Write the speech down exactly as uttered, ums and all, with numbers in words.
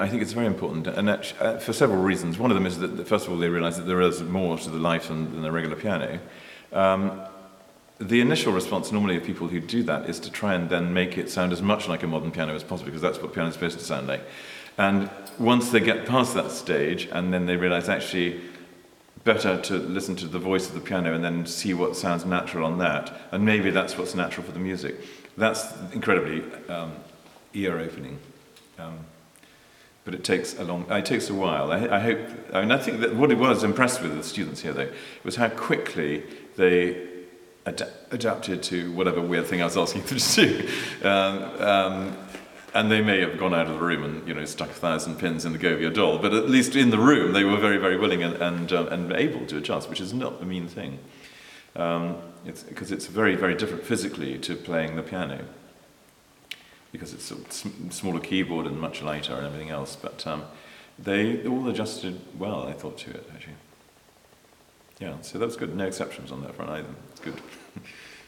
I think it's very important, and actually, uh, for several reasons. One of them is that, that first of all, they realise that there is more to the life than, than a regular piano. Um, the initial response normally of people who do that is to try and then make it sound as much like a modern piano as possible, because that's what piano is supposed to sound like. And once they get past that stage, and then they realise actually better to listen to the voice of the piano and then see what sounds natural on that, and maybe that's what's natural for the music. That's incredibly um, ear-opening. Um, But it takes a long. It takes a while. I, I hope. I mean, I think that what I was impressed with the students here, though, was how quickly they ad- adapted to whatever weird thing I was asking them to do. Um, um, and they may have gone out of the room and, you know, stuck a thousand pins in the Govia doll, but at least in the room they were very, very willing and and, um, and able to adjust, which is not a mean thing. Um, it's because it's very, very different physically to playing the piano, because it's a smaller keyboard and much lighter and everything else. But um, they all adjusted well, I thought, to it, actually. Yeah, so that was good. No exceptions on that front either. It's good.